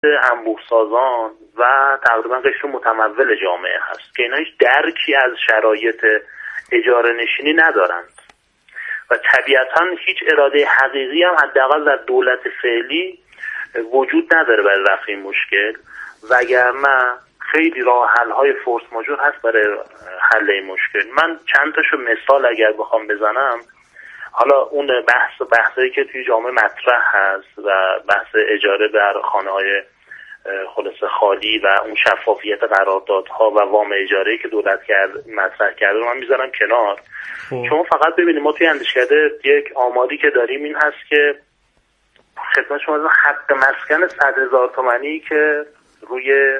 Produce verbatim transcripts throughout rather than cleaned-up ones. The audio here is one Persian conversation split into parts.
انبوه سازان و تقریبا قشر متمول جامعه هست که اینا هیچ درکی از شرایط اجاره نشینی ندارند و طبیعتا هیچ اراده حقیقی هم حداقل در دولت فعلی وجود نداره برای رفع این مشکل، وگرنه خیلی راه حل های فورس ماژور هست برای حل این مشکل. من چند تاشو مثال اگر بخوام بزنم، حالا اون بحث بحثایی که توی جامعه مطرح هست و بحث اجاره در خانه‌های خلاصه خالی و اون شفافیت قراردادها و وام اجاره‌ای که دولت کرد مطرح کرده رو من میذارم کنار. خوب. شما فقط ببینید ما توی اندیشکده یک آماری که داریم این هست که خدمت شما حق مسکن صد هزار تومانی که روی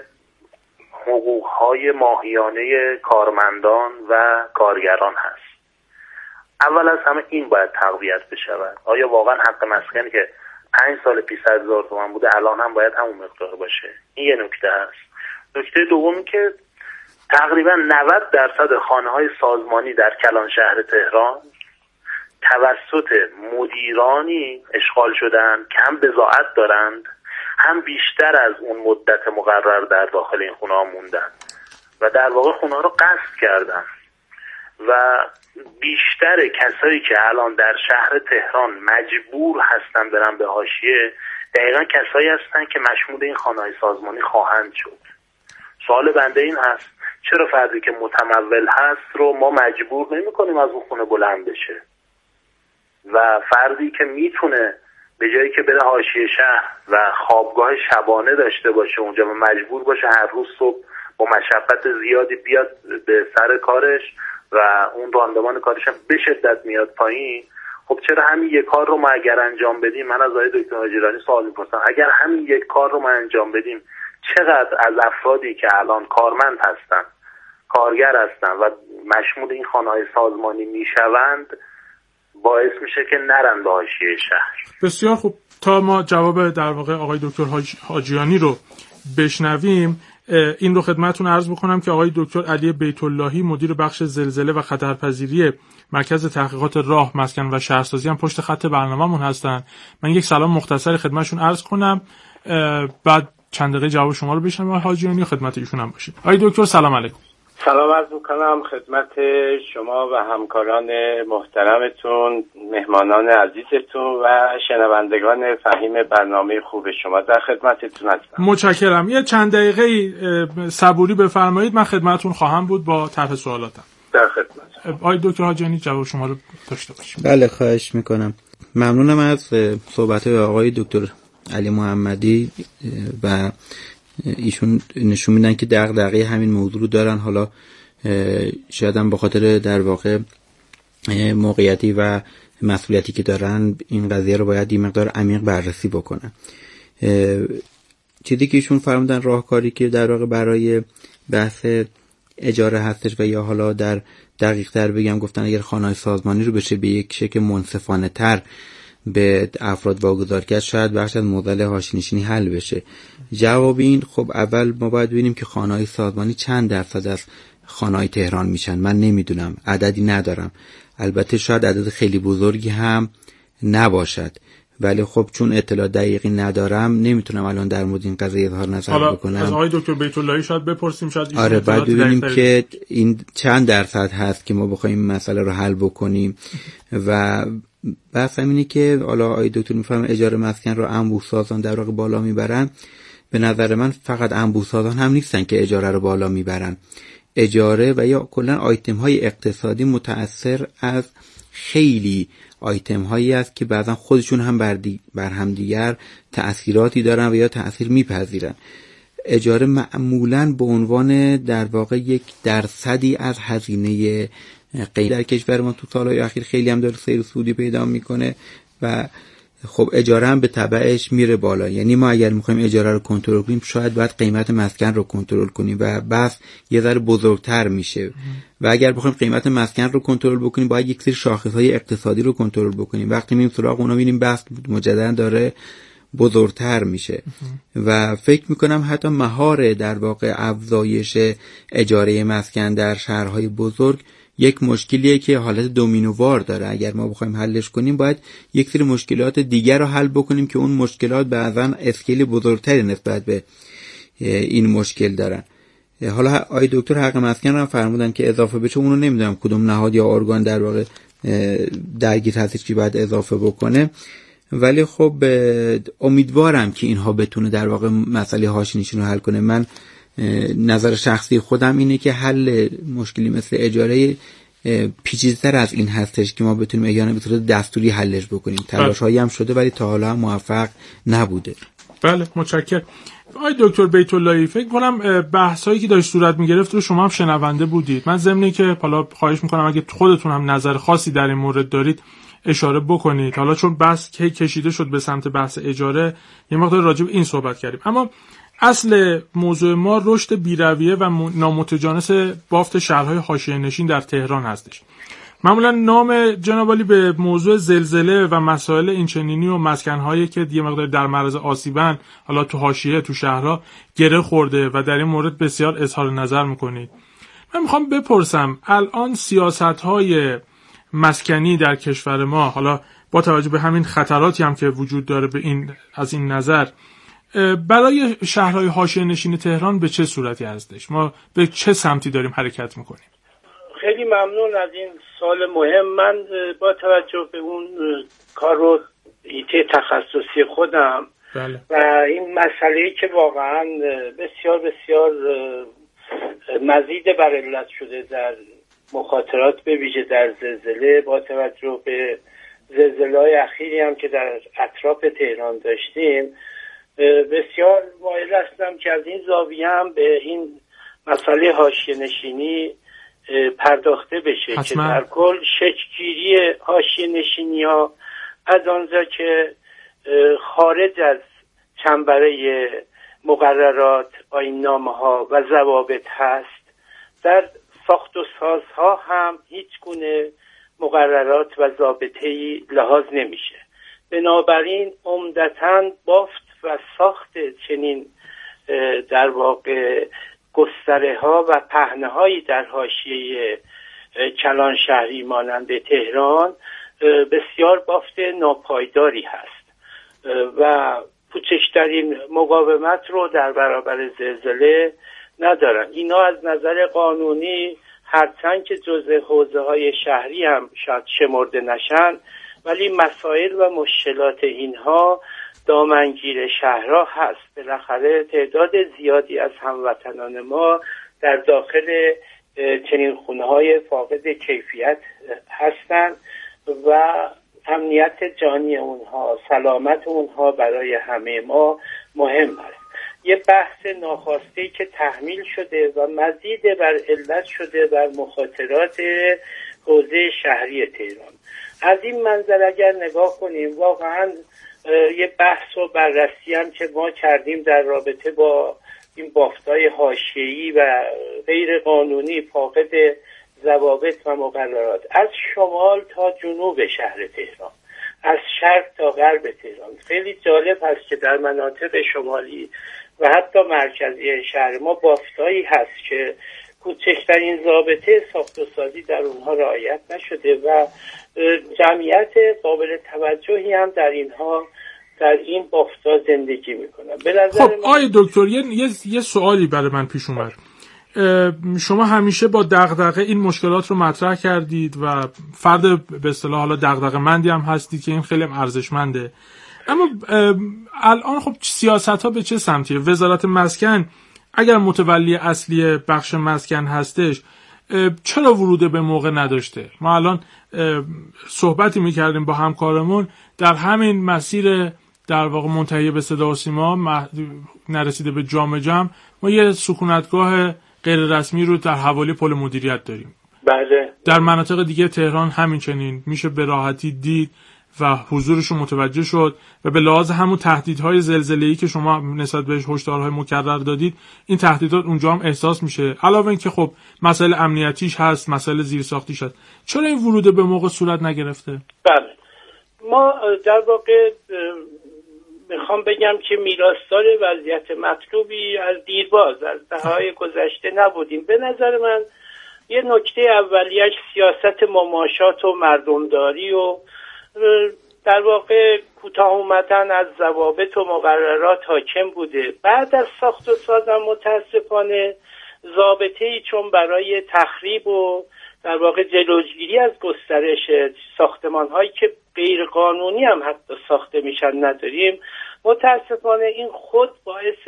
حقوق‌های ماهیانه کارمندان و کارگران هست. اول از همه این باید تقویت بشود. آیا واقعا حق مسکنی که پنج سال پیش صد هزار تومان بوده الان هم باید همون مقدار باشه؟ این یه نکته هست. نکته دومی که تقریبا نود درصد خانه‌های سازمانی در کلان شهر تهران توسط مدیرانی اشغال شدن که هم بضاعت دارند هم بیشتر از اون مدت مقرر در داخل این خونه ها موندن و در واقع خونه ها رو غصب کردن و بیشتر کسایی که الان در شهر تهران مجبور هستن برن به حاشیه دقیقا کسایی هستن که مشمول این خانه‌های سازمانی خواهند شد. سوال بنده این هست چرا فردی که متمول هست رو ما مجبور نمی کنیم از اون خونه بلند بشه و فردی که میتونه به جایی که بره حاشیه شهر و خوابگاه شبانه داشته باشه اونجا و مجبور باشه هر روز صبح با مشقت زیادی بیاد به سر کارش و اون راندمان کارش هم به شدت میاد پایین، خب چرا همین یک کار رو ما اگر انجام بدیم، من از آقای دکتر حاجیرانی سوال می‌پرسم، اگر همین یک کار رو ما انجام بدیم چقدر از افرادی که الان کارمند هستن، کارگر هستن و مشمول این خانه‌های سازمانی میشوند باعث میشه که نرن به حاشیه شهر. بسیار خوب. تا ما جواب در واقع آقای دکتر حاجیانی رو بشنویم این رو خدمتتون عرض بکنم که آقای دکتر علی بیت‌اللهی مدیر بخش زلزله و خطرپذیری مرکز تحقیقات راه، مسکن و شهرسازی هم پشت خط برنامه‌مون هستن. من یک سلام مختصری خدمتشون عرض کنم بعد چند دقیقه جواب شما رو بشنویم. آقای حاجیانی خدمت ایشون هم باشید. آقای دکتر سلام علیکم. سلام عرض میکنم خدمت شما و همکاران محترمتون، مهمانان عزیزتون و شنوندگان فهیم برنامه خوب شما. در خدمتتون هستم. متشکرم. یه چند دقیقه صبوری بفرمایید، من خدمتتون خواهم بود با طرح سوالاتم. در خدمت. آقای دکتر حاجیانی جواب شما رو داشته باشیم. بله خواهش میکنم. ممنونم از صحبت آقای دکتر علی محمدی و ایشون نشون میدن که دغدغه همین موضوع رو دارن. حالا شاید هم به خاطر در واقع موقعیتی و مسئولیتی که دارن این قضیه رو باید این مقدار عمیق بررسی بکنن. چیزی که ایشون فرمودن راهکاری که در واقع برای بحث اجاره هستش و یا حالا در دقیق تر بگم گفتن اگر خانه‌های سازمانی رو بشه به یک شکل منصفانه تر به افراد واگذار کرد شاید بخش از معضل حاشیه‌نشینی حل بشه. جواب این خب اول ما باید ببینیم که خانه‌های سازمانی چند درصد از خانه‌های تهران میشن. من نمیدونم، عددی ندارم، البته شاید عدد خیلی بزرگی هم نباشد، ولی خب چون اطلاع دقیقی ندارم نمیتونم الان در مورد این قضیه اظهار نظر بکنم. از آقای دکتر بیت‌اللهی شاید بپرسیم، شاید آره بعد ببینیم که این چند درصد هست که ما بخوایم مسئله رو حل بکنیم. و بحث اینه که حالا آقای دکتر میفهمن اجاره مسکن رو انبوه سازان در واقع بالا میبرن. به نظر من فقط انبوه سازان هم نیستن که اجاره رو بالا میبرن. اجاره و یا کلا آیتم های اقتصادی متأثر از خیلی آیتم هایی است که بعضا خودشون هم بر, دی بر هم دیگر تأثیراتی دارن و یا تأثیر میپذیرن. اجاره معمولاً به عنوان در واقع یک درصدی از هزینه قیمت در کشور ما تو سالهای اخیر خیلی هم داره سیر سودی پیدا میکنه و خب اجاره هم به تبعش میره بالا. یعنی ما اگر میخوایم اجاره رو کنترل کنیم شاید باید قیمت مسکن رو کنترل کنیم و بس یه ذره بزرگتر میشه. و اگر بخوایم قیمت مسکن رو کنترل بکنیم باید یک سری شاخصهای اقتصادی رو کنترل بکنیم. وقتی میریم سراغ اونا میبینیم بس مجددا داره بزرگتر میشه و فکر میکنم حتی مهار در واقع افزایش اجاره مسکن در شهرهای بزرگ یک مشکلیه که حالت دومینووار داره. اگر ما بخوایم حلش کنیم باید یک سری مشکلات دیگر رو حل بکنیم که اون مشکلات بعضا اسکیل بزرگتری نسبت به این مشکل دارن. حالا آقای دکتر حق مسکن رو فرمودن که اضافه بشه، اونو نمیدونم کدوم نهاد یا ارگان در واقع درگیر هستش که باید اضافه بکنه، ولی خب امیدوارم که اینها بتونه در واقع مسئله حاشیه‌نشین رو حل کنه. من نظر شخصی خودم اینه که حل مشکلی مثل اجاره پیچیده‌تر از این هستش که ما بتونیم احیانا به صورت دستوری حلش بکنیم. تلاش‌هایی هم شده ولی تا حالا هم موفق نبوده. بله متشکرم. آقای دکتر بیت اللهی، فکر کنم بحثایی که داشت صورت میگرفت رو شما هم شنونده بودید. من ضمنی که حالا خواهش میکنم اگه خودتون هم نظر خاصی در این مورد دارید اشاره بکنید. حالا چون بحث که کشیده شد به سمت بحث اجاره، یه مقدار راجع به این صحبت کردیم، اما اصل موضوع ما رشد بی‌رویه و نامتجانس بافت شهرهای حاشیه‌نشین در تهران هستش. معمولا نام جناب عالی به موضوع زلزله و مسائل اینچنینی و مسکن‌هایی که دیگه مقدار در معرض آسیبن، حالا تو حاشیه تو شهرها گره خورده و در این مورد بسیار اظهار نظر میکنید. من میخوام بپرسم الان سیاست‌های مسکنی در کشور ما، حالا با توجه به همین خطراتی هم که وجود داره به این از این نظر، برای شهرهای حاشیه‌نشین تهران به چه صورتی هستش؟ ما به چه سمتی داریم حرکت میکنیم؟ خیلی ممنون از این سوال مهم. من با توجه به اون کار رو ایته تخصصی خودم بله. و این مسئله‌ای که واقعا بسیار بسیار مزید بر علت شده در مخاطرات به ویژه در زلزله، با توجه به زلزله‌های اخیری هم که در اطراف تهران داشتیم، بسیار مایل هستم که از این زاویه هم به این مسئله حاشیه‌نشینی پرداخته بشه حتما. که در کل شکل‌گیری حاشیه‌نشینی‌ها از آنجا که خارج از چنبره مقررات، آیین‌نامه‌ها و ضوابط هست، در ساخت و سازها هم هیچ گونه مقررات و ضابطه‌ای لحاظ نمیشه. بنابراین عمدتاً بافت و ساخت چنین در واقع گستره ها و پهنه هایی در حاشیه کلان شهری مانند تهران بسیار بافت ناپایداری هست و کوچکترین مقاومت رو در برابر زلزله ندارن. اینا از نظر قانونی هرچند که جزء حوزه های شهری هم شاید شمرده نشن، ولی مسائل و مشکلات اینها دامنگیر شهرها هست. بالاخره تعداد زیادی از هموطنان ما در داخل چنین خونه‌های فاقد کیفیت هستند و امنیت جانی اونها، سلامت اونها برای همه ما مهم است. یه بحث ناخواسته که تحمیل شده و مزید بر علت شده بر مخاطرات حوزه شهری تهران. از این منظر اگر نگاه کنیم، واقعاً یه بحث و بررسی هم که ما کردیم در رابطه با این بافت‌های حاشیه‌ای و غیر قانونی فاقد ضوابط و مقررات از شمال تا جنوب شهر تهران، از شرق تا غرب تهران. خیلی جالب هست که در مناطق شمالی و حتی مرکزی شهر ما بافت‌هایی هست که کوچکترین ضابطه ساخت و سازی در اونها رعایت نشده و جمعیت قابل توجهی هم در اینها در این بافت‌ها زندگی میکنن. به نظر خب آقای دکتر یه،, یه،, یه سوالی برای من پیش اومد. شما همیشه با دغدغه این مشکلات رو مطرح کردید و فرد به اصطلاح حالا دغدغه‌مندی هم هستید که این خیلی ارزشمنده، اما الان خب سیاست‌ها به چه سمتیه؟ وزارت مسکن اگر متولی اصلی بخش مسکن هستش چرا ورود به موقع نداشته؟ ما الان صحبتی میکردیم با همکارمون در همین مسیر در واقع منتهی به صدا و سیما نرسیده به جام جم، ما یه سکونتگاه غیر رسمی رو در حوالی پل مدیریت داریم. بله. در مناطق دیگه تهران همین چنین میشه به راحتی دید و حضورشون متوجه شد و به لحاظ همون تهدیدهای زلزله‌ای که شما نسبت بهش هشدارهای مکرر دادید، این تهدیدات اونجا هم احساس میشه. علاوه اینکه خب مسائل امنیتیش هست، مسائل زیرساختیش هست. چرا این ورود به موقع صورت نگرفته؟ بله. ما در واقع میخوام بگم که میراثدار وضعیت مطلوبی از دیرباز از دهه‌های گذشته نبودیم. به نظر من یه نکته اولیش سیاست مماشات و مردمداری و در واقع کوتاه اومدن از ضوابط و مقررات حاکم بوده. بعد از ساخت و سازم متاسفانه ضابطه‌ای چون برای تخریب و در واقع جلوگیری از گسترش ساختمان‌هایی که غیر قانونی هم حتی ساخته میشن نداریم. متاسفانه این خود باعث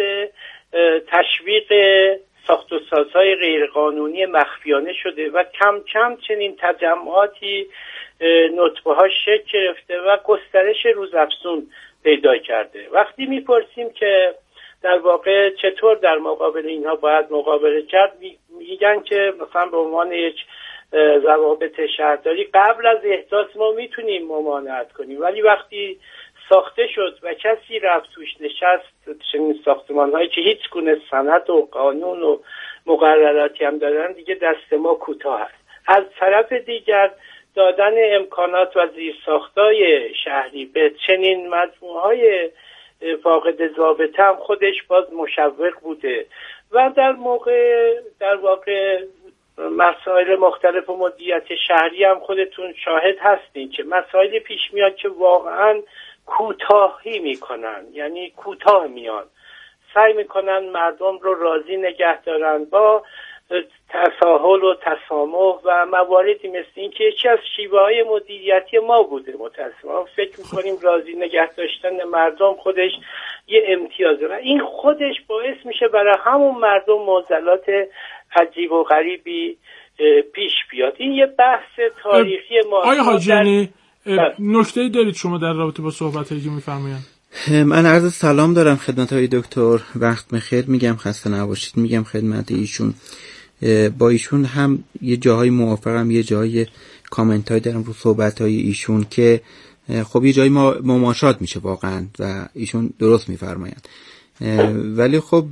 تشویق ساخت و سازهای غیر قانونی مخفیانه شده و کم کم چنین تجمعاتی نطفه ها شکل گرفته و گسترش روزافزون پیدا کرده. وقتی میپرسیم که در واقع چطور در مقابل اینها باید مقابله کرد، میگن که مثلا به عنوان یک ضوابط شهرداری قبل از احداث ما میتونیم ممانعت کنیم، ولی وقتی ساخته شد و کسی رفت توش نشست، چنین ساختمان‌هایی که هیچ گونه سند و قانون و مقرراتی هم دارن، دیگه دست ما کوتاه است. از طرف دیگر دادن امکانات و زیرساختای شهری به چنین مجموعه‌های فاقد ضابطه هم خودش باز مشوق بوده و در موقع در واقع مسائل مختلف و مدیریت شهری هم خودتون شاهد هستین که مسائلی پیش میاد که واقعاً کوتاهی میکنن، یعنی کوتاه میان، سعی میکنن مردم رو راضی نگه دارن با تساهل و تسامح و مواردی مثل این که یکی از شیوه های مدیریتی ما بوده. متاسفانه فکر میکنیم راضی نگه داشتن مردم خودش یه امتیازه و این خودش باعث میشه برای همون مردم معضلات عجیب و غریبی پیش بیاد. این یه بحث تاریخی ما. آیا حاجیانی نکته‌ای دارید شما در رابطه با صحبتایی که می‌فرمایید؟ من عرض سلام دارم خدمت های دکتر، وقت بخیر میگم، خسته نباشید میگم خدمت ایشون. با ایشون هم یه جاهای موافقم، یه جای کامنت های دارم رو صحبت های ایشون که خب یه جایی مماشات میشه واقعا و ایشون درست میفرمایند، ولی خب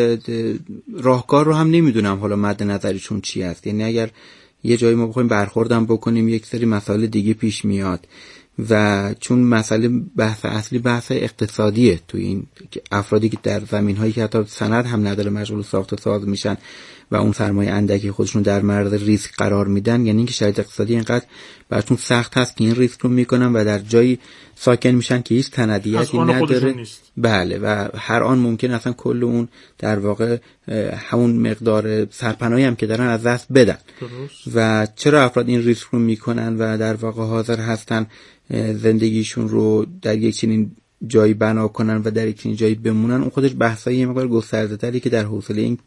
راهکار رو هم نمیدونم حالا مد نظرشون چی است. یعنی اگر یه جایی ما بخوایم برخوردم بکنیم یک سری مسائل دیگه پیش میاد و چون مسئله بحث اصلی بحث اقتصادیه تو این افرادی که در زمین‌هایی که حتی سند هم نداره مشغول ساخت و ساز میشن و اون سرمایه اندکی خودشون در معرض ریسک قرار میدن، یعنی اینکه شرایط اقتصادی اینقدر براشون سخت هست که این ریسک رو میکنن و در جایی ساکن میشن که هیچ سندیتی نداره. بله، و هر آن ممکن اصلا کل اون در واقع همون مقدار سرپناهی هم که دارن از دست بدن. درست. و چرا افراد این ریسک رو میکنن و در واقع حاضر هستن زندگیشون رو در یک چنین جایی بنا کنن و در یک چنین جایی بمونن، اون خودش بحثایی یه مقدار گسترده‌تری که در حوصله این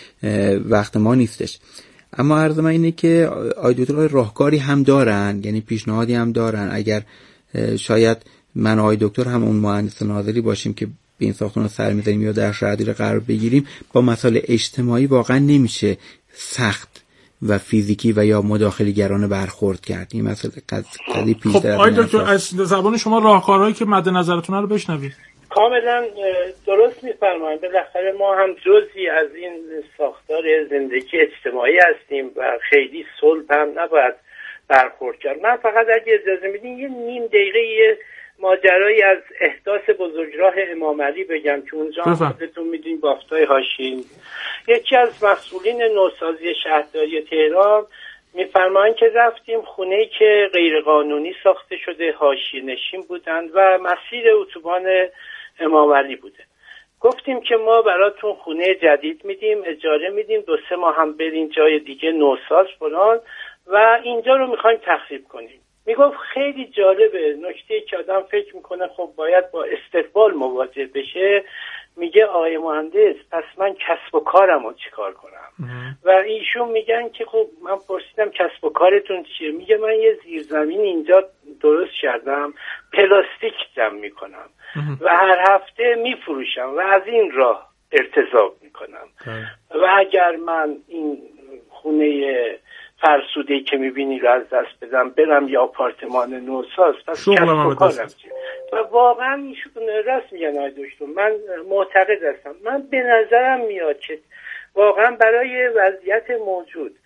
وقت ما نیستش. اما عرض من اینه که آقای دکتر راهکاری هم دارن، یعنی پیشنهادی هم دارن. اگر شاید من آقای دکتر هم اون مهندس ناظری باشیم که به این ساختمان سر می‌زنیم یا در شرایطی قرار بگیریم، با مسائل اجتماعی واقعا نمیشه سخت و فیزیکی و یا مداخله‌گرانه برخورد کرد. این مسئله قضیه پیش خب آقای دکتر از زبان شما راهکارهایی که مد نظرتون رو بشنوید. کاملا درست می‌فرمایید. بالاخره ما هم جزئی از این ساختار زندگی اجتماعی هستیم و خیلی صلح هم نباید برخورد کرد. من فقط اگه اجازه میدین یه نیم دقیقه یه ماجرایی از احداث بزرگراه امام علی بگم که اونجا خودتون میدونید بافتای حاشیه‌ای. یکی از مسئولین نوسازی شهرداری تهران میفرمایند که رفتیم خونه‌ای که غیرقانونی ساخته شده، حاشیه‌نشین بودند و مسیر اتوبان امام علی بوده. گفتیم که ما براتون خونه جدید میدیم، اجاره میدیم، دو سه ماه هم برین جای دیگه نوساز فلان و اینجا رو میخوایم تخریب کنیم. میگفت خیلی جالبه، نکته که آدم فکر میکنه خب باید با استقبال مواجه بشه. میگه آقای مهندس پس من کسب و کارمو چیکار کنم؟ و ایشون میگن که خب من پرسیدم کسب و کارتون چیه؟ میگه من یه زیرزمین اینجا درست کردم، پلاستیک جمع میکنم و هر هفته میفروشم و از این راه ارتزاق میکنم و اگر من این خونه فرسوده‌ای که میبینی رو از دست بدم برم یا آپارتمان نوساز، پس کسب و کارم چیه؟ و واقعا ایشون راست میگن آقای دکتر، من معتقد هستم. من به نظرم میاد که واقعا برای وضعیت موجود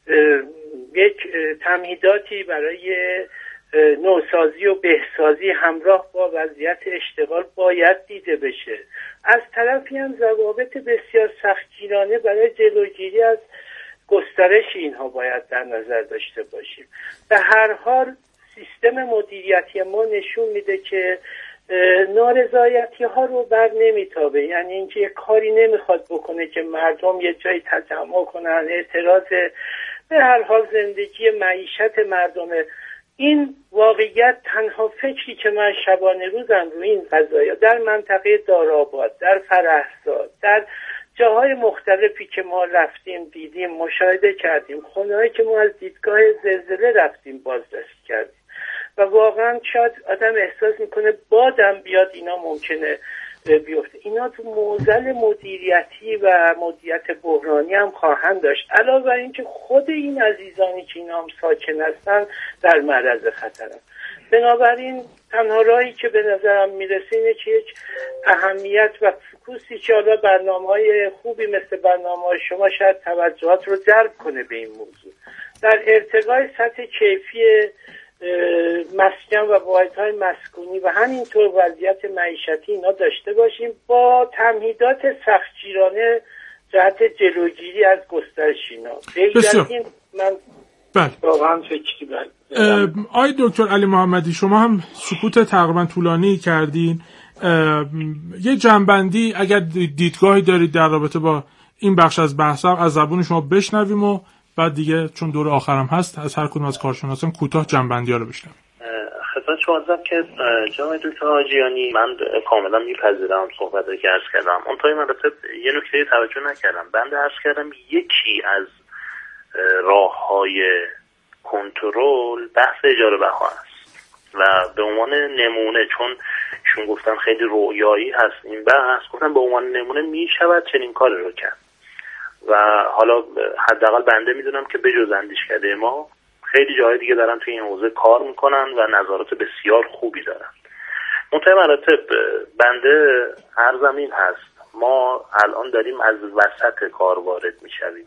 یک تمهیداتی برای نوسازی و بهسازی همراه با وضعیت اشتغال باید دیده بشه. از طرفی هم ضوابط بسیار سختگیرانه برای جلوگیری از گسترش اینها باید در نظر داشته باشیم. به هر حال سیستم مدیریتی ما نشون میده که نارضایتی ها رو بر نمیتابه، یعنی اینکه یک کاری نمیخواد بکنه که مردم یه جایی تجمع کنن، اعتراض به هر حال زندگی معیشت مردمه. این واقعیت تنها فکری که من شبانه روزم رو این قضایا در منطقه دارآباد، در فرهزاد، در جاهای مختلفی که ما رفتیم دیدیم، مشاهده کردیم، خونه‌هایی که ما از دیدگاه زلزله رفتیم بازرسی کردیم و واقعا شاید آدم احساس میکنه بادم بیاد اینا ممکنه بیفته. اینا تو معضل مدیریتی و مدیریت بحرانی هم خواهند داشت، علاوه بر اینکه خود این عزیزانی که اینا هم ساکن هستن در معرض خطرن. بنابراین تنها راهی که به نظرم میرسه اینه که یک اهمیت و فوکوسی که حالا برنامه‌های خوبی مثل برنامه‌های شما شاید توجهات رو جلب کنه به این موضوع، در ارتقای سطح کیفی مسکن و واحدهای مسکونی و همینطور وضعیت معیشتی اینا داشته باشیم با تمهیدات سختگیرانه جهت جلوگیری از گسترش اینا. بسیار من بله واقعا فکری آقای دکتر علی محمدی، شما هم سکوت تقریبا طولانی کردین. یه جنبندی اگر دیدگاهی دارید در رابطه با این بخش از بحثم از زبون شما بشنویم و بعد دیگه چون دور آخرم هست از هر کدوم از کارشناسان کوتاه جنبندی ها رو بشنویم. خدمت شما عرضم که جناب دکتر حاجیانی، من کاملا میپذیرم صحبتی که عرض کردم. اون تا این مرتب یه نکته توجه نکردم. بنده عرض کردم یکی از راه‌های کنترل بحث اجاره بها است و به عنوان نمونه، چون شون گفتن خیلی رویایی هست این بحث، گفتن به عنوان نمونه میشود چنین کاری رو کرد و حالا حداقل بنده میدونم که بجز اندیشکده ما خیلی جای دیگه دارن توی این حوزه کار میکنن و نظارات بسیار خوبی دارن. منتهی مراتب بنده عرضم این هست، ما الان داریم از وسط کار وارد میشویم.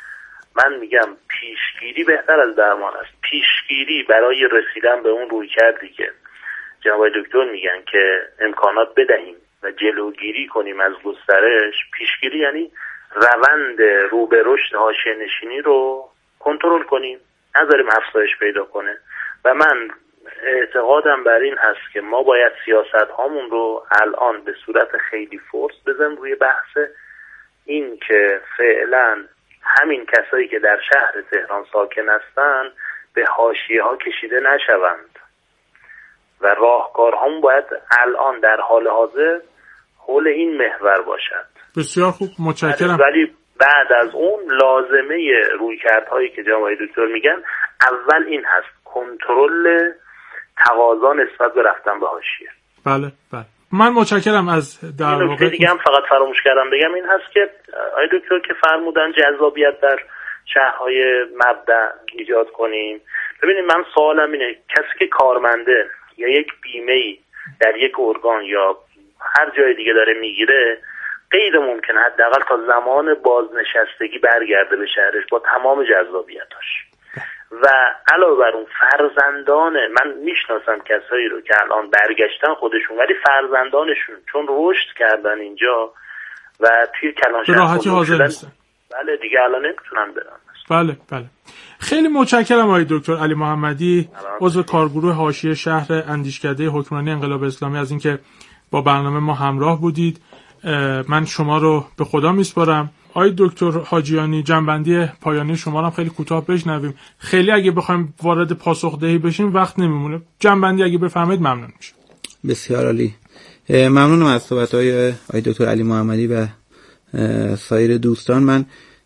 من میگم پیشگیری بهتر از درمان است. پیشگیری برای رسیدن به اون روی کردی که جناب دکتر میگن که امکانات بدهیم و جلوگیری کنیم از گسترش، پیشگیری یعنی روند رو به رشد حاشیه نشینی رو کنترل کنیم، نذاریم افزایش پیدا کنه. و من اعتقادم بر این هست که ما باید سیاست هامون رو الان به صورت خیلی فورس بزنیم روی بحث این که فعلا همین کسایی که در شهر تهران ساکن هستن به حاشیه ها کشیده نشوند و راهکارهامون باید الان در حال حاضر حول این محور باشد. بسیار خوب، متشکرم. ولی بعد از اون لازمه رویکردهایی که جناب دکتر میگن اول این هست کنترل تقاضا نسبت به رفتن به حاشیه. بله بله، من متشکرم از در واقع. نکته دیگه هم فقط فراموش کردم بگم این هست که آقای دکتر که فرمودن جذابیت در شهرهای مبدأ ایجاد کنیم. ببینید من سوالم اینه، کسی که کارمنده یا یک بیمه‌ای در یک ارگان یا هر جای دیگه داره میگیره، غیر ممکنه حداقل تا زمان بازنشستگی برگرده به شهرش با تمام جذابیتاش. و علاوه بر اون فرزندان، من میشناسم کسایی رو که الان برگشتن خودشون ولی فرزندانشون چون رشد کردن اینجا و توی کلانشهر راحتی حاضر نیستن، بله دیگه الان نمیتونن برن. بله بله. خیلی متشکرم آقای دکتر علی محمدی، عضو کارگروه حاشیه شهر اندیشکده حکمرانی انقلاب اسلامی، از اینکه با برنامه ما همراه بودید. من شما رو به خدا میسپارم. آقای دکتر حاجیانی، جنبندی پایانی شما رو خیلی کوتاه بشنویم. خیلی اگه بخوایم وارد پاسخدهی بشیم وقت نمیمونه. جنبندی اگه بفرمایید ممنون میشم. بسیار عالی. ممنونم از صحبت‌های آقای دکتر علی محمدی و سایر دوستان. من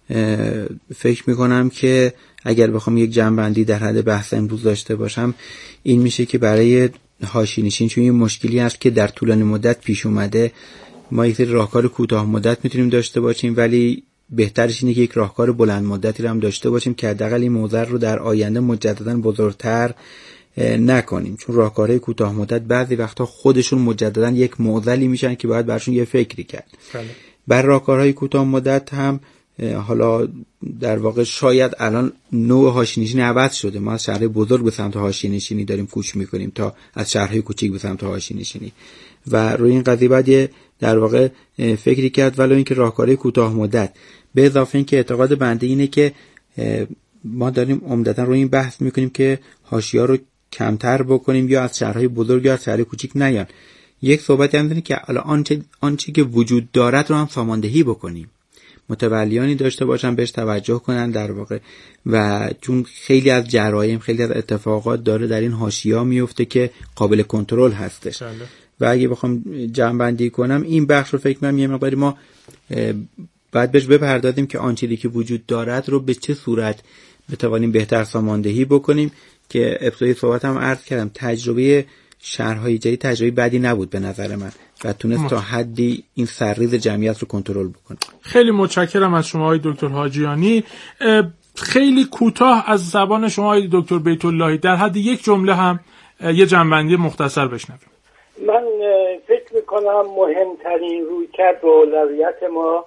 فکر میکنم که اگر بخوام یک جنبندی در حد بحث امروز داشته باشم این میشه که برای حاشیه‌نشین، چون این مشکلی هست که در طولانی مدت پیش اومده، ما یک راهکار کوتاه مدت میتونیم داشته باشیم ولی بهترش اینه که یک راهکار بلند مدتی رو هم داشته باشیم که حداقل این موضوع رو در آینده مجددا بزرگتر نکنیم، چون راهکارهای کوتاه مدت بعضی وقتا خودشون مجددا یک معضلی میشن که باید براشون یه فکری کرد. بله. بر راهکارهای کوتاه مدت هم حالا در واقع شاید الان نوع حاشیه‌نشینی عوض شده، ما از شهرهای بزرگ به سمت حاشیه‌نشینی داریم کوچ میکنیم تا از شهرهای کوچیک به سمت حاشیه‌نشینی و روی این قضیه باید یه در واقع فکری کرد. ولی اینکه راهکارهای کوتاه مدت به اضافه اینکه اعتقاد بنده اینه که ما داریم عمدتا روی این بحث میکنیم که حاشیه‌ها رو کمتر بکنیم یا از شهرهای بزرگ یا از شهرهای کوچیک نیان. یک صحبتی هم داریم که الان آنچه آنچه که وجود دارد رو هم ساماندهی بکنیم، متولیانی داشته باشن، بهش توجه کنن در واقع. و چون خیلی از جرایم، خیلی از اتفاقات داره در این حاشیه‌ها میفته که قابل کنترل هستش شاله. و اگه بخوام جمع‌بندی کنم این بخش رو فکر کنم یه مقداری ما باید بهش بپردازیم که آنچه که وجود دارد رو به چه صورت بتوانیم بهتر ساماندهی بکنیم. که ابتدای صحبت هم عرض کردم تجربه شهرهای جدید تجربه بدی نبود به نظر من و تونست تا حدی این سرریز جمعیت رو کنترل بکنه. خیلی متشکرم از شما آقای دکتر حاجیانی. خیلی کوتاه از زبان شما آقای دکتر بیت اللهی در حد یک جمله هم یه جنبندی مختصر بشنویم. من فکر میکنم مهمترین رویکرد و اولویت ما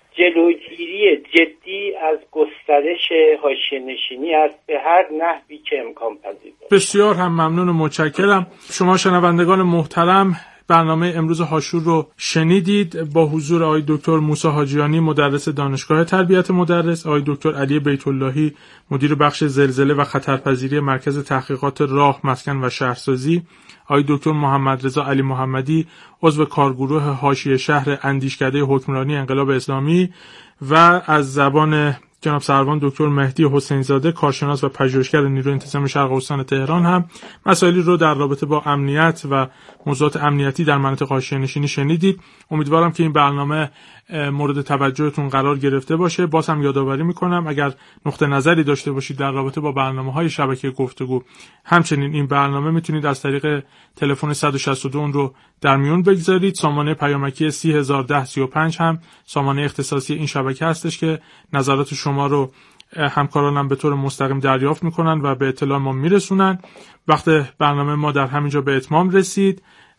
جلوگیری جدی از گسترش حاشیه‌نشینی است به هر نحوی که امکان پذیر است. بسیار هم ممنون و متشکرم. شما شنوندگان محترم برنامه امروز هاشور رو شنیدید با حضور آقای دکتر موسی حاجیانی مدرس دانشگاه تربیت مدرس، آقای دکتر علی بیت اللهی مدیر بخش زلزله و خطرپذیری مرکز تحقیقات راه، مسکن و شهرسازی، آقای دکتر محمد رضا علی محمدی عضو کارگروه حاشیه شهر اندیشکده حکمرانی انقلاب اسلامی و از زبان جناب سروان دکتر مهدی حسین زاده کارشناس و پژوهشگر نیروی انتظامی شرق استان تهران هم مسائلی رو در رابطه با امنیت و موضوعات امنیتی در مناطق حاشیه‌نشینی شنیدید. امیدوارم که این برنامه مورد توجهتون قرار گرفته باشه. باز هم یادآوری میکنم اگر نقطه نظری داشته باشید در رابطه با برنامه‌های شبکه گفتگو، همچنین این برنامه میتونید از طریق تلفن صد و شصت و دو اون رو در میون بگذارید. سامانه پیامکی سی هزار و ده سی و پنج هم سامانه اختصاصی این شبکه هستش که نظرات شما رو همکارانم به طور مستقیم دریافت میکنن و به اطلاع ما میرسونن. وقت برنامه ما در همینجا به اتمام رسید.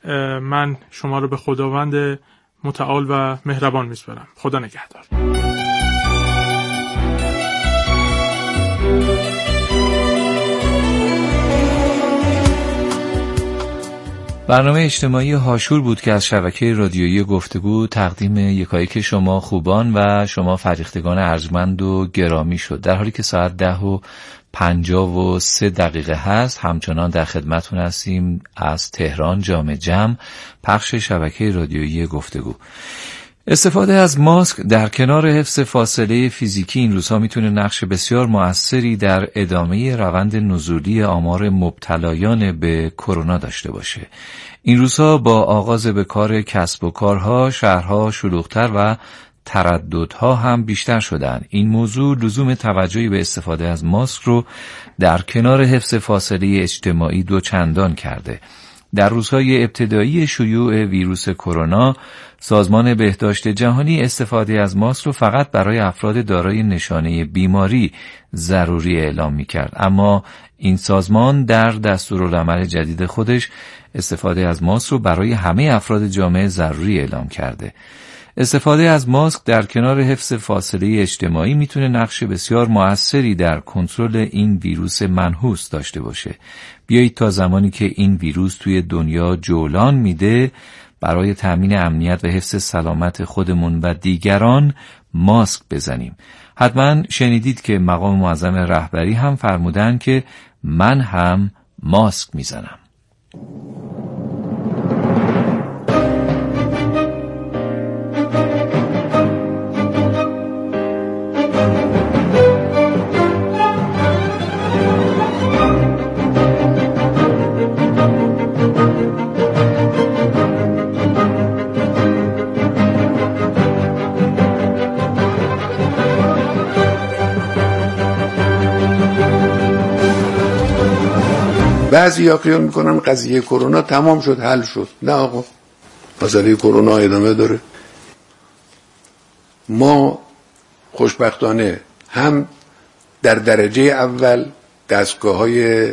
من شما رو به خداوند متعال و مهربان میسپارم. خدا نگهدار. برنامه اجتماعی هاشور بود که از شبکه رادیویی گفتگو تقدیم یکایک شما خوبان و شما فریختگان ارجمند و گرامی شد. در حالی که ساعت ده و پنجاه و سه دقیقه هست همچنان در خدمتون هستیم از تهران جام جم پخش شبکه رادیویی گفتگو. استفاده از ماسک در کنار حفظ فاصله فیزیکی این روزها میتونه نقش بسیار مؤثری در ادامه روند نزولی آمار مبتلایان به کرونا داشته باشه. این روزها با آغاز به کار کسب و کارها، شهرها شلوغ‌تر و ترددها هم بیشتر شدن. این موضوع لزوم توجهی به استفاده از ماسک رو در کنار حفظ فاصله اجتماعی دو چندان کرده. در روزهای ابتدایی شیوع ویروس کرونا، سازمان بهداشت جهانی استفاده از ماسک رو فقط برای افراد دارای نشانه بیماری ضروری اعلام می‌کرد. اما این سازمان در دستورالعمل جدید خودش استفاده از ماسک رو برای همه افراد جامعه ضروری اعلام کرده. استفاده از ماسک در کنار حفظ فاصله اجتماعی میتونه نقش بسیار مؤثری در کنترل این ویروس منحوس داشته باشه. بیایید تا زمانی که این ویروس توی دنیا جولان میده برای تامین امنیت و حفظ سلامت خودمون و دیگران ماسک بزنیم. حتما شنیدید که مقام معظم رهبری هم فرمودن که من هم ماسک میزنم. بعضی ها خیال میکنن قضیه کرونا تمام شد، حل شد. نه آقا، مسئله کرونا ادامه داره. ما خوشبختانه هم در درجه اول دستگاه‌های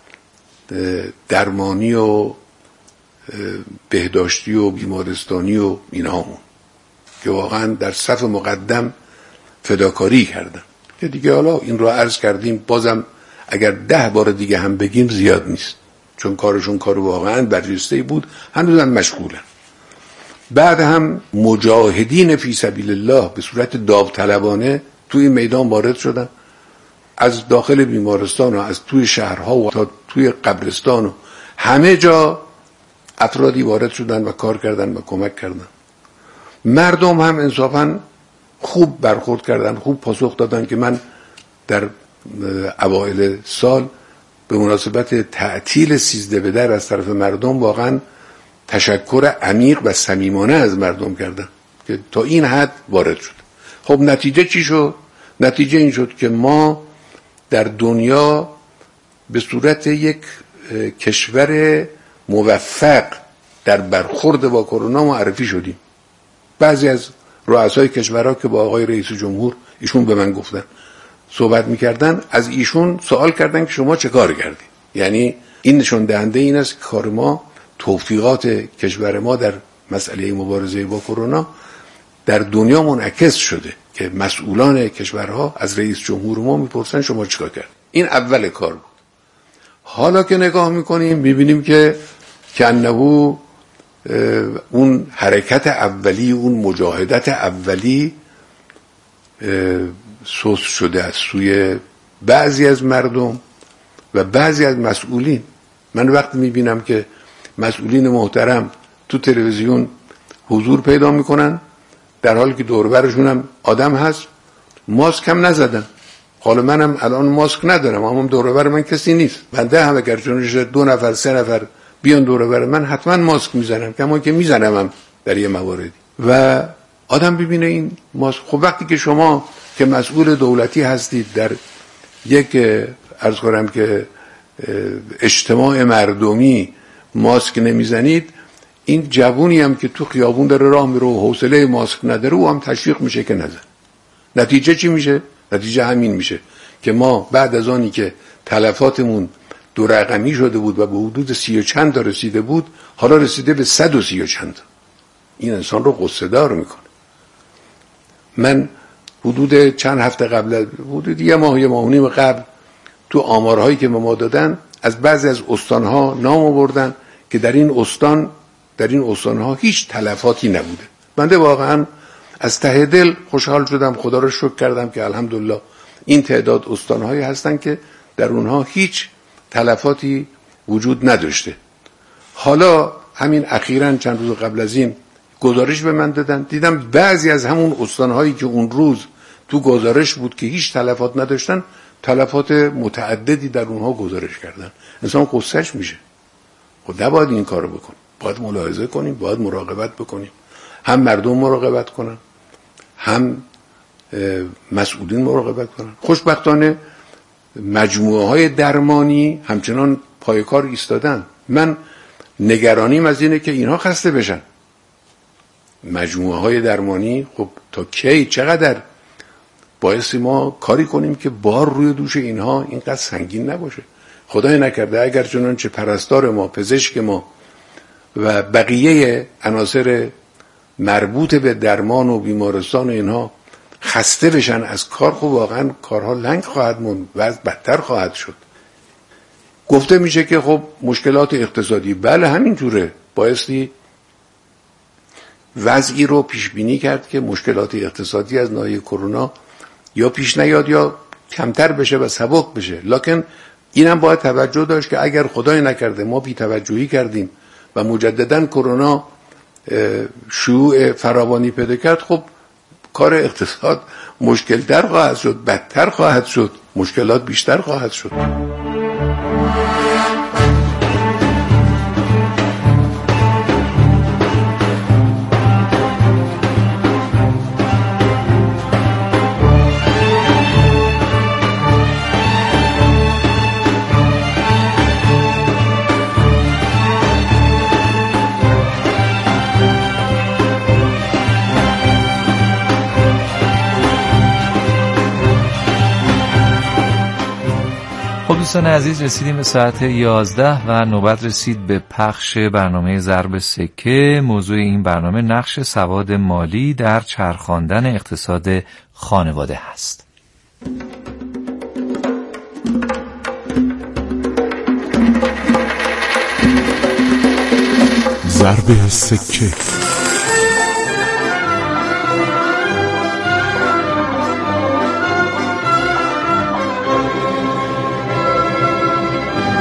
درمانی و بهداشتی و بیمارستانی و اینهامون که واقعا در صف مقدم فداکاری کردن که دیگه حالا این رو عرض کردیم، بازم اگر ده بار دیگه هم بگیم زیاد نیست، چون کارشون کار واقعا برجسته‌ای بود، هنوزم مشغولن. بعد هم مجاهدین فی سبیل الله به صورت داوطلبانه توی این میدان وارد شدن از داخل بیمارستان و از توی شهرها و تا توی قبرستان و همه جا افرادی وارد شدن و کار کردن و کمک کردن. مردم هم انصافاً خوب برخورد کردن، خوب پاسخ دادن که من در اوایل سال به مناسبت تعطیل سیزده بدر از طرف مردم واقعاً تشکر عمیق و صمیمانه از مردم کردن که تا این حد وارد شد. خب نتیجه چی شد؟ نتیجه این شد که ما در دنیا به صورت یک کشور موفق در برخورد با کرونا معرفی شدیم. بعضی از رؤسای کشورها که با آقای رئیس جمهور ایشون به من گفتن صحبت میکردن، از ایشون سوال کردن که شما چه کار کردید؟ یعنی این نشون دهنده این است که کار ما، توفیقات کشور ما در مسئله مبارزه با کرونا در دنیا منعکس شده که مسئولان کشورها از رئیس جمهور ما میپرسن شما چیکار کردید؟ این اول کار بود. حالا که نگاه میکنیم میبینیم که کنه اون حرکت اولی، اون مجاهدت اولی سست شده از سوی بعضی از مردم و بعضی از مسئولین. من وقتی میبینم که مسئولین محترم تو تلویزیون حضور پیدا میکنن در حالی که دور برشون هم آدم هست، ماسک هم نزدن. حالا منم الان ماسک ندارم اما دور بر من کسی نیست. بنده هم اگر چونش دو نفر سه نفر بیان دور بر من حتما ماسک میزنم، کما که میزنم هم در یه مواردی. و آدم ببینه این ماسک. خب وقتی که شما که مسئول دولتی هستید در یک عرض کنم که اجتماع مردمی ماسک نمیزنید، این جوونی هم که تو خیابون داره راه میره و حوصله ماسک نداره او هم تشویق میشه که نزن. نتیجه چی میشه؟ نتیجه همین میشه که ما بعد از آنی که تلفاتمون دو رقمی شده بود و به حدود سی و چند تا رسیده بود، حالا رسیده به صد و سی و چند. این انسان رو غصه دار میکنه. من حدود چند هفته قبل، حدود یه ماه یه ماه و نیم قبل، تو آمارهایی که به ما دادن از بعضی از استانها نام آوردن که در این استان در این استانها هیچ تلفاتی نبوده. بنده واقعا از ته دل خوشحال شدم، خدا رو شکر کردم که الحمدلله این تعداد استانهایی هستن که در اونها هیچ تلفاتی وجود نداشته. حالا همین اخیراً چند روز قبل از این گزارش به من دادن، دیدم بعضی از همون استانهایی که اون روز تو گزارش بود که هیچ تلفات نداشتن، تلفات متعددی در اونها گزارش کردن. انسان قصهش میشه. خب نباید این کارو بکنیم، باید ملاحظه کنیم، باید مراقبت بکنیم. هم مردم مراقبت کنن، هم مسئولین مراقبت کنن. خوشبختانه مجموعه های درمانی همچنان پای کار ایستادن. من نگرانیم از اینه که اینها خسته بشن. مجموعه های درمانی خب تا کی، چقدر باعث ما کاری کنیم که بار روی دوش اینها اینقدر سنگین نباشه. خدای نکرده اگر چنانچه پرستار ما، پزشک ما و بقیه عناصر مربوط به درمان و بیمارستان و اینها خسته بشن از کار، خب واقعا کارها لنگ خواهد موند و از بدتر خواهد شد. گفته میشه که خب مشکلات اقتصادی، بله همینجوره، بایستی وضعی رو پیش بینی کرد که مشکلات اقتصادی از ناحیه کرونا یا پیش نیاد یا کمتر بشه و سبک بشه. لکن اینم باید توجه داشت که اگر خدای نکرده ما بی توجهی کردیم و مجددا کرونا شیوع فراوانی پیدا کرد، خب کار اقتصاد مشکل‌تر خواهد شد، بدتر خواهد شد، مشکلات بیشتر خواهد شد. دوستان عزیز، رسیدیم به ساعت یازده و نوبت رسید به پخش برنامه ضرب سکه. موضوع این برنامه نقش سواد مالی در چرخاندن اقتصاد خانواده هست. ضرب سکه.